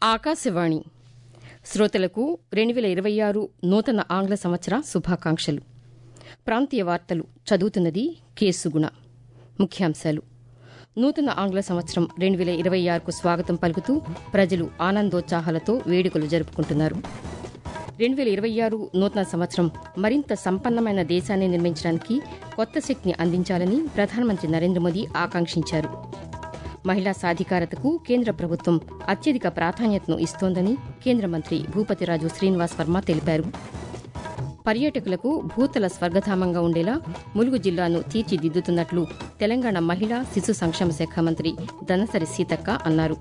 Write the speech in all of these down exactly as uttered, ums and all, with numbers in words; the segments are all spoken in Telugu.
ఆకాశవాణి శ్రోతలకు రెండు వేల ఇరవై ఆరు నూతన ఆంగ్ల సంవత్సర శుభాకాంక్షలు. ప్రాంతీయ వార్తలు చదువుతున్నది కేసుగుణ. ముఖ్యాంశాలు: నూతన ఆంగ్ల సంవత్సరం రెండు వేల ఇరవై ఆరుకు స్వాగతం పలుకుతూ ప్రజలు ఆనందోత్సాహాలతో వేడుకలు జరుపుకుంటున్నారు. రెండు వేల ఇరవై ఆరు నూతన సంవత్సరం మరింత సంపన్నమైన దేశాన్ని నిర్మించడానికి కొత్త శక్తిని అందించాలని ప్రధానమంత్రి నరేంద్ర మోదీ ఆకాంక్షించారు. మహిళా సాధికారతకు కేంద్ర ప్రభుత్వం అత్యధిక ప్రాధాన్యతను ఇస్తోందని కేంద్ర మంత్రి భూపతిరాజు శ్రీనివాస్ వర్మ తెలిపారు. పర్యాటకులకు భూతల స్వర్గధామంగా ఉండేలా ములుగు జిల్లాను తీర్చిదిద్దుతున్నట్లు తెలంగాణ మహిళా శిశు సంక్షేమ శాఖ మంత్రి దనసరి సీతక్క అన్నారు.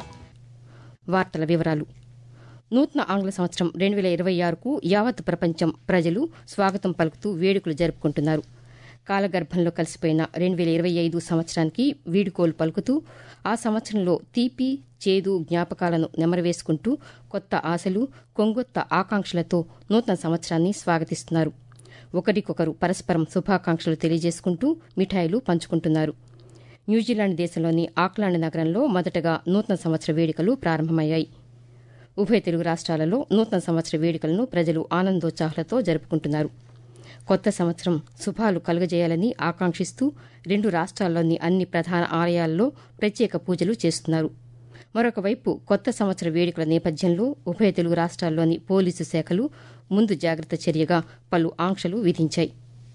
వార్తల వివరాలు. నూతన ఆంగ్ల సంవత్సరం రెండు వేల ఇరవై ఆరుకు యావత్ ప్రపంచం ప్రజలు స్వాగతం పలుకుతూ వేడుకలు జరుపుకుంటున్నారు. కాలగర్భంలో కలిసిపోయిన రెండు వేల ఇరవై ఐదు సంవత్సరానికి వీడుకోలు పలుకుతూ ఆ సంవత్సరంలో తీపి చేదు జ్ఞాపకాలను నెమరవేసుకుంటూ కొత్త ఆశలు, కొంగొత్త ఆకాంక్షలతో నూతన సంవత్సరాన్ని స్వాగతిస్తున్నారు. ఒకరికొకరు పరస్పరం శుభాకాంక్షలు తెలియజేసుకుంటూ మిఠాయిలు పంచుకుంటున్నారు. న్యూజిలాండ్ దేశంలోని ఆక్లాండ్ నగరంలో మొదటగా నూతన సంవత్సర వేడుకలు ప్రారంభమయ్యాయి. ఉభయ తెలుగు రాష్ట్రాలలో నూతన సంవత్సర వేడుకలను ప్రజలు ఆనందోత్సాహాలతో జరుపుకుంటున్నారు. కొత్త సంవత్సరం శుభాలు కలుగజేయాలని ఆకాంక్షిస్తూ రెండు రాష్ట్రాల్లోని అన్ని ప్రధాన ఆలయాల్లో ప్రత్యేక పూజలు చేస్తున్నారు. మరొకవైపు కొత్త సంవత్సర వేడుకల నేపథ్యంలో ఉభయ తెలుగు రాష్ట్రాల్లోని పోలీసు శాఖలు ముందు జాగ్రత్త చర్యగా పలు ఆంక్షలు విధించాయి.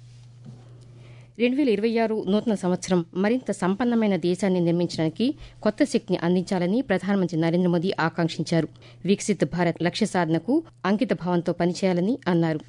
రెండు వేల ఇరవై ఆరు నూతన సంవత్సరం మరింత సంపన్నమైన దేశాన్ని నిర్మించడానికి కొత్త శక్తిని అందించాలని ప్రధానమంత్రి నరేంద్ర మోదీ ఆకాంక్షించారు. వికసిత్ భారత్ లక్ష్య సాధనకు అంకిత భావంతో పనిచేయాలని అన్నారు.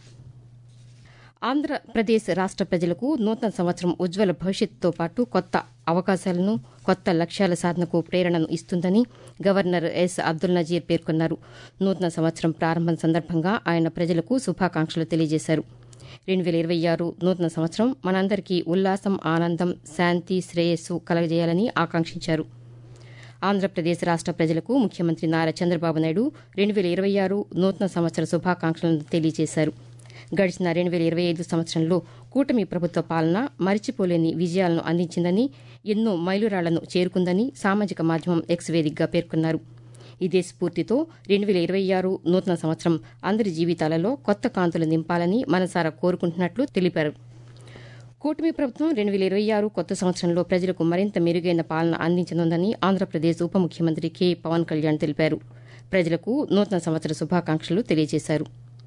ఆంధ్రప్రదేశ్ రాష్ట ప్రజలకు నూతన సంవత్సరం ఉజ్వల భవిష్యత్తుతో పాటు కొత్త అవకాశాలను, కొత్త లక్ష్యాల సాధనకు ప్రేరణను ఇస్తుందని గవర్నర్ ఎస్ అబ్దుల్ నజీర్ పేర్కొన్నారు. నూతన సంవత్సరం ప్రారంభం సందర్భంగా ఆయన ప్రజలకు శుభాకాంక్షలు తెలియజేశారు. రెండు వేల ఇరవై ఆరు నూతన సంవత్సరం మనందరికీ ఉల్లాసం, ఆనందం, శాంతి, శ్రేయస్సు కలగజేయాలని ఆకాంక్షించారు. ఆంధ్రప్రదేశ్ రాష్ట ప్రజలకు ముఖ్యమంత్రి నారా చంద్రబాబు నాయుడు రెండు వేల ఇరవై ఆరు నూతన సంవత్సర శుభాకాంక్షలను తెలియజేశారు. గడిచిన రెండు వేల ఇరవై ఐదు సంవత్సరంలో కూటమి ప్రభుత్వ పాలన మరిచిపోలేని విజయాలను అందించిందని, ఎన్నో మైలురాళ్లను చేరుకుందని సామాజిక మాధ్యమం ఎక్స్ వేదికగా పేర్కొన్నారు. ఇదే స్ఫూర్తితో రెండు వేల ఇరవై ఆరు నూతన సంవత్సరం అందరి జీవితాలలో కొత్త కాంతులు నింపాలని మనసారా కోరుకుంటున్నట్లు తెలిపారు. కూటమి ప్రభుత్వం రెండు వేల ఇరవై ఆరు కొత్త సంవత్సరంలో ప్రజలకు మరింత మెరుగైన పాలన అందించనుందని ఆంధ్రప్రదేశ్ ఉప ముఖ్యమంత్రి కె పవన్ కళ్యాణ్ తెలిపారు. ప్రజలకు నూతన సంవత్సర శుభాకాంక్షలు తెలియజేశారు.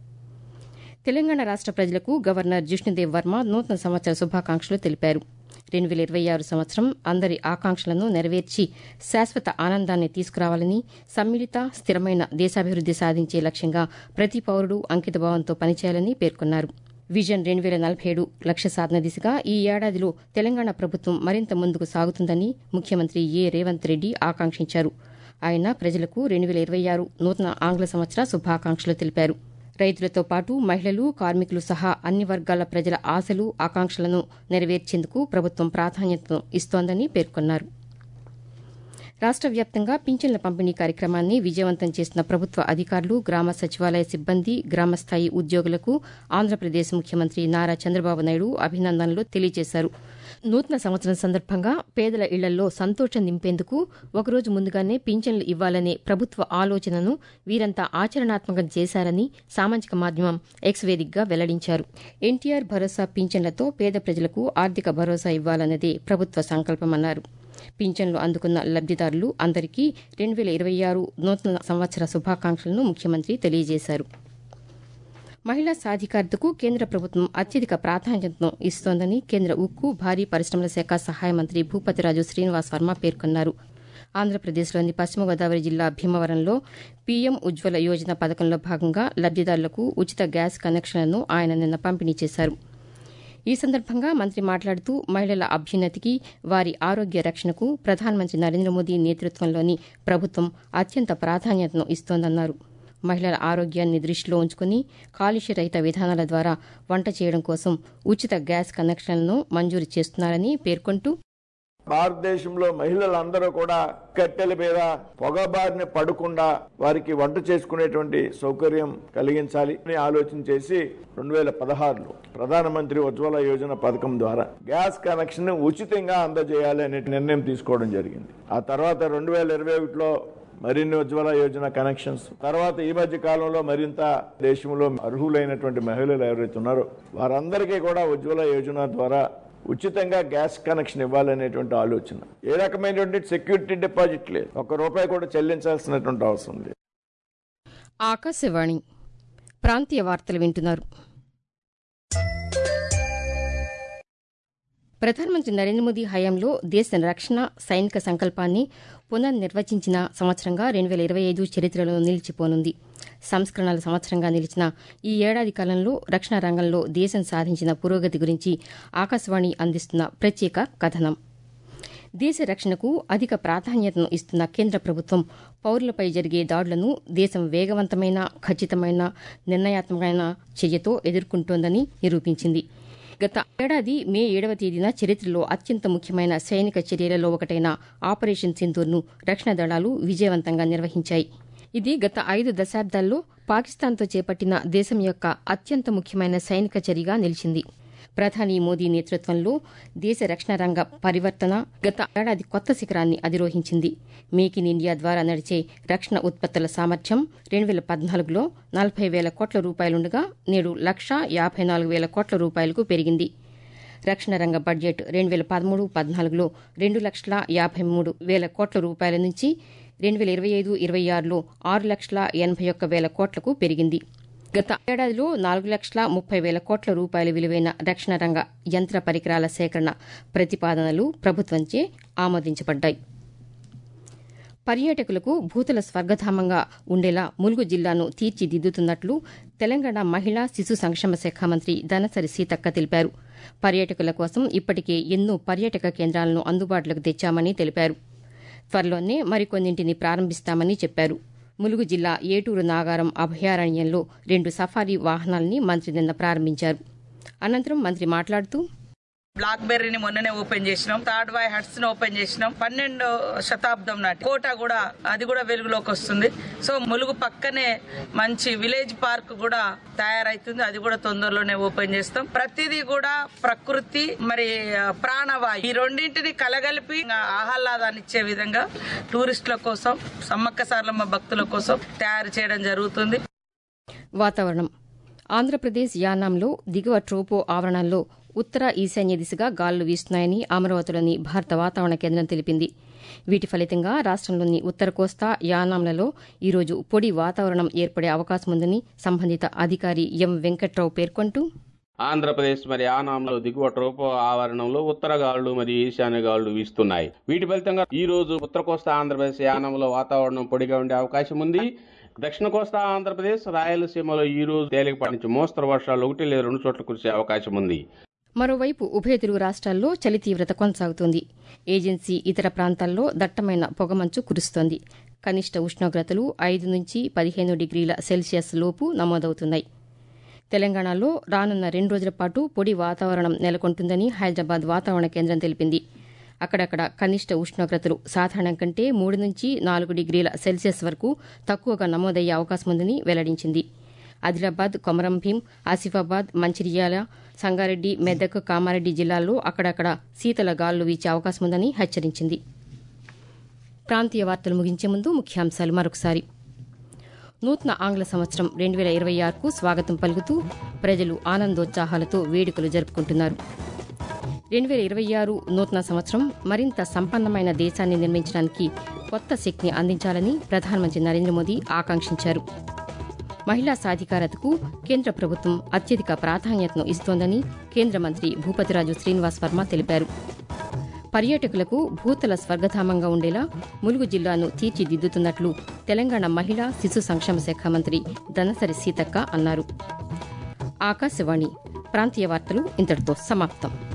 తెలంగాణ రాష్ట ప్రజలకు గవర్నర్ జిష్ణుదేవ్ వర్మ నూతన సంవత్సర శుభాకాంక్షలు తెలిపారు. రెండు వేల ఇరవై ఆరు సంవత్సరం అందరి ఆకాంక్షలను నెరవేర్చి శాశ్వత ఆనందాన్ని తీసుకురావాలని, సమ్మిళిత స్థిరమైన దేశాభివృద్ది సాధించే లక్ష్యంగా ప్రతి పౌరుడు అంకితభావంతో పనిచేయాలని పేర్కొన్నారు. విజన్ రెండు వేల నలభై ఏడు లక్ష్య సాధన దిశగా ఈ ఏడాదిలో తెలంగాణ ప్రభుత్వం మరింత ముందుకు సాగుతుందని ముఖ్యమంత్రి ఏ రేవంత్ రెడ్డి ఆకాంక్షించారు. ఆయన ప్రజలకు రెండు వేల ఇరవై ఆరు నూతన ఆంగ్ల సంవత్సర శుభాకాంక్షలు తెలిపారు. రైతులతో పాటు మహిళలు, కార్మికులు సహా అన్ని వర్గాల ప్రజల ఆశలు, ఆకాంక్షలను నెరవేర్చేందుకు ప్రభుత్వం ప్రాధాన్యతను ఇస్తోందని పేర్కొన్నారు. రాష్ట వ్యాప్తంగా పింఛన్ల పంపిణీ కార్యక్రమాన్ని విజయవంతం చేసిన ప్రభుత్వ అధికారులు, గ్రామ సచివాలయ సిబ్బంది, గ్రామస్థాయి ఉద్యోగులకు ఆంధ్రప్రదేశ్ ముఖ్యమంత్రి నారా చంద్రబాబు నాయుడు అభినందనలు తెలియజేశారు. నూతన సంవత్సరం సందర్భంగా పేదల ఇళ్లలో సంతోషం నింపేందుకు ఒకరోజు ముందుగానే పింఛన్లు ఇవ్వాలనే ప్రభుత్వ ఆలోచనను వీరంతా ఆచరణాత్మకం చేశారని సామాజిక మాధ్యమం ఎక్స్ వేదికగా వెల్లడించారు. ఎన్టీఆర్ భరోసా పింఛన్లతో పేద ప్రజలకు ఆర్థిక భరోసా ఇవ్వాలన్నదే ప్రభుత్వ సంకల్పమన్నారు. పింఛన్లు అందుకున్న లబ్దిదారులు అందరికీ రెండు వేల ఇరవై ఆరు నూతన సంవత్సర శుభాకాంక్షలను ముఖ్యమంత్రి తెలియజేశారు. మహిళా సాధికారతకు కేంద్ర ప్రభుత్వం అత్యధిక ప్రాధాన్యతను ఇస్తోందని కేంద్ర ఉక్కు, భారీ పరిశ్రమల శాఖ సహాయ మంత్రి భూపతిరాజు శ్రీనివాస్ వర్మ పేర్కొన్నారు. ఆంధ్రప్రదేశ్లోని పశ్చిమ గోదావరి జిల్లా భీమవరంలో పీఎం ఉజ్వల యోజన పథకంలో భాగంగా లబ్దిదారులకు ఉచిత గ్యాస్ కనెక్షన్లను ఆయన నిన్న పంపిణీ చేశారు. ఈ సందర్భంగా మంత్రి మాట్లాడుతూ మహిళల అభ్యున్నతికి, వారి ఆరోగ్య రక్షణకు ప్రధానమంత్రి నరేంద్ర మోదీ నేతృత్వంలోని ప్రభుత్వం అత్యంత ప్రాధాన్యతను ఇస్తోందన్నారు. మహిళల ఆరోగ్యాన్ని దృష్టిలో ఉంచుకుని కాలుష్య రహిత విధానాల ద్వారా వంట చేయడం కోసం ఉచిత గ్యాస్ కనెక్షన్లను మంజూరు చేస్తున్నారని పేర్కొంటూ, భారతదేశంలో మహిళలందరూ కూడా కట్టెల మీద పొగబారిన పడకుండా వారికి వంట చేసుకునేటువంటి సౌకర్యం కలిగించాలి అని ఆలోచన చేసి రెండు వేల పదహారులో ప్రధానమంత్రి ఉజ్వల యోజన పథకం ద్వారా గ్యాస్ కనెక్షన్ ఉచితంగా అందజేయాలి అనే నిర్ణయం తీసుకోవడం జరిగింది. ఆ తర్వాత రెండు వేల ఇరవై ఒకటిలో మరిన్ని ఉజ్వల యోజన కనెక్షన్స్, తర్వాత ఈ మధ్య కాలంలో మరింత దేశంలో అర్హులైనటువంటి మహిళలు ఎవరైతే ఉన్నారో వారందరికీ కూడా ఉజ్వల యోజన ద్వారా ఉచితంగా గ్యాస్ కనెక్షన్ ఇవ్వాలనేటువంటి ఆలోచన. ఏ రకమైనటువంటి సెక్యూరిటీ డిపాజిట్ లేదు, ఒక్క రూపాయి కూడా చెల్లించాల్సినటువంటి అవసరం లేదు. ఆకాశవాణి ప్రాంతీయ వార్తలు వింటున్నారు. ప్రధానమంత్రి నరేంద్ర మోదీ హయాంలో దేశ రక్షణ సైనిక సంకల్పాన్ని పునర్నిర్వచించిన సంవత్సరంగా రెండు వేల ఇరవై ఐదు చరిత్రలో నిలిచిపోనుంది. సంస్కరణల సంవత్సరంగా నిలిచిన ఈ ఏడాది కాలంలో రక్షణ రంగంలో దేశం సాధించిన పురోగతి గురించి ఆకాశవాణి అందిస్తున్న ప్రత్యేక కథనం. దేశ రక్షణకు అధిక ప్రాధాన్యతను ఇస్తున్న కేంద్ర ప్రభుత్వం పౌరులపై జరిగే దాడులను దేశం వేగవంతమైన, ఖచ్చితమైన, నిర్ణయాత్మకమైన చర్యతో ఎదుర్కొంటోందని నిరూపించింది. గత ఏడాది మే ఏడవ తేదీన చరిత్రలో అత్యంత ముఖ్యమైన సైనిక చర్యలలో ఒకటైన ఆపరేషన్ సింధూర్ను రక్షణ దళాలు విజయవంతంగా నిర్వహించాయి. ఇది గత ఐదు దశాబ్దాల్లో పాకిస్తాన్తో చేపట్టిన దేశం యొక్క అత్యంత ముఖ్యమైన సైనిక చర్యగా నిలిచింది. ప్రధాని మోదీ నేతృత్వంలో దేశ రక్షణ రంగ పరివర్తన గత ఏడాది కొత్త శిఖరాన్ని అధిరోహించింది. మేక్ ఇన్ ఇండియా ద్వారా నడిచే రక్షణ ఉత్పత్తుల సామర్థ్యం రెండు వేల పద్నాలుగులో నలభై వేల కోట్ల రూపాయలుండగా నేడు లక్షా యాభై నాలుగు వేల కోట్ల రూపాయలకు పెరిగింది. రక్షణ రంగ బడ్జెట్ రెండు వేల పదమూడు పద్నాలుగులో రెండు లక్షల యాభై మూడు వేల కోట్ల రూపాయల నుంచి రెండు వేల ఇరవై ఐదు ఇరవై ఆరులో ఆరు లక్షల ఎనభై ఒక్క వేల కోట్లకు పెరిగింది. గత ఏడాదిలో నాలుగు లక్షల ముప్పై వేల కోట్ల రూపాయల విలువైన రక్షణ రంగ యంత్ర పరికరాల సేకరణ ప్రతిపాదనలు ప్రభుత్వంచే ఆమోదించబడ్డాయి. పర్యాటకులకు భూతల స్వర్గధామంగా ఉండేలా ములుగు జిల్లాను తీర్చిదిద్దుతున్నట్లు తెలంగాణ మహిళా శిశు సంక్షేమ శాఖ మంత్రి దనసరి సీతక్క తెలిపారు. పర్యాటకుల కోసం ఇప్పటికే ఎన్నో పర్యాటక కేంద్రాలను అందుబాటులోకి తెచ్చామని తెలిపారు. త్వరలోనే మరికొన్నింటిని ప్రారంభిస్తామని చెప్పారు. ములుగు జిల్లా ఏటూరు నాగారం అభయారణ్యంలో రెండు సఫారీ వాహనాలని మంత్రి నిన్న ప్రారంభించారు. అనంతరం మంత్రి మాట్లాడుతూ, బ్లాక్ బెర్రీని మొన్ననే ఓపెన్ చేసినాం, థర్డ్ వై హట్స్ ని ఓపెన్ చేసినాం, పన్నెండో శతాబ్దం నాటి కోట కూడా అది కూడా వెలుగులోకి వస్తుంది. సో ములుగు పక్కనే మంచి విలేజ్ పార్క్ కూడా తయారైతుంది, అది కూడా తొందరలోనే ఓపెన్ చేస్తాం. ప్రతిదీ కూడా ప్రకృతి మరి ప్రాణవాయు ఈ రెండింటిని కలగలిపి ఆహ్లాదాన్ని ఇచ్చే విధంగా టూరిస్టుల కోసం, సమ్మక్క సారలమ్మ భక్తుల కోసం తయారు చేయడం జరుగుతుంది. వాతావరణం. ఆంధ్రప్రదేశ్ యానాంలో దిగువ ట్రోపో ఆవరణంలో ఉత్తర ఈశాన్య దిశగా గాలులు వీస్తున్నాయని అమరావతిలోని భారత వాతావరణ కేంద్రం తెలిపింది. వీటి ఫలితంగా రాష్టంలోని ఉత్తర కోస్తా, యానాంలలో ఈరోజు పొడి వాతావరణం ఏర్పడే అవకాశం ఉందని సంబంధిత అధికారి ఎం వెంకట్రావు పేర్కొంటూ, ఆంధ్రప్రదేశ్ మరి యానాంలో దిగువ ట్రోపో ఆవరణంలో ఉత్తర గాలులు మరియు ఈశాన్య గాలులు వీస్తున్నాయి. వీటి ఫలితంగా ఈ రోజు ఉత్తర కోస్తా ఆంధ్రప్రదేశ్ యానాంలో వాతావరణం పొడిగా ఉండే అవకాశం ఉంది. దక్షిణ కోస్తా ఆంధ్రప్రదేశ్, రాయలసీమలో ఈ రోజు తేలికపాటి నుంచి మోస్తరు వర్షాలు ఒకటి లేదా రెండు చోట్ల కురిసే అవకాశం ఉంది. మరోవైపు ఉభయ తెలుగు రాష్ట్రాల్లో చలి తీవ్రత కొనసాగుతోంది. ఏజెన్సీ ఇతర ప్రాంతాల్లో దట్టమైన పొగమంచు కురుస్తోంది. కనిష్ట ఉష్ణోగ్రతలు ఐదు నుంచి పదిహేను డిగ్రీల సెల్సియస్ లోపు నమోదవుతున్నాయి. తెలంగాణలో రానున్న రెండు రోజుల పాటు పొడి వాతావరణం నెలకొంటుందని హైదరాబాద్ వాతావరణ కేంద్రం తెలిపింది. అక్కడక్కడ కనిష్ట ఉష్ణోగ్రతలు సాధారణం కంటే మూడు నుంచి నాలుగు డిగ్రీల సెల్సియస్ వరకు తక్కువగా నమోదయ్యే అవకాశం ఉందని వెల్లడించింది. ఆదిలాబాద్, కొమరం భీం, ఆసిఫాబాద్, మంచిర్యాల, సంగారెడ్డి, మెదక్, కామారెడ్డి జిల్లాల్లో అక్కడక్కడ శీతల గాలులు వీచే అవకాశం ఉందని హెచ్చరించింది. ప్రాంతీయ వార్తలు ముగించే ముందు ముఖ్యాంశాలు మరొకసారి. నూతన ఆంగ్ల సంవత్సరం రెండు వేల ఇరవై ఆరుకు స్వాగతం పలుకుతూ ప్రజలు ఆనందోత్సాహాలతో వేడుకలు జరుపుకుంటున్నారు. రెండు వేల ఇరవై ఆరు నూతన సంవత్సరం మరింత సంపన్నమైన దేశాన్ని నిర్మించడానికి కొత్త శక్తిని అందించాలని ప్రధానమంత్రి నరేంద్ర మోదీ ఆకాంక్షించారు. మహిళా సాధికారతకు కేంద్ర ప్రభుత్వం అత్యధిక ప్రాధాన్యతను ఇస్తోందని కేంద్ర మంత్రి భూపతిరాజు శ్రీనివాస్ వర్మ తెలిపారు. పర్యాటకులకు భూతల స్వర్గధామంగా ఉండేలా ములుగు జిల్లాను తీర్చిదిద్దుతున్నట్లు తెలంగాణ మహిళా శిశు సంక్షేమ శాఖ మంత్రి దనసరి సీతక్క అన్నారు. ఆకాశవాణి ప్రాంతీయ వార్తలు ఇంతటితో సమాప్తం.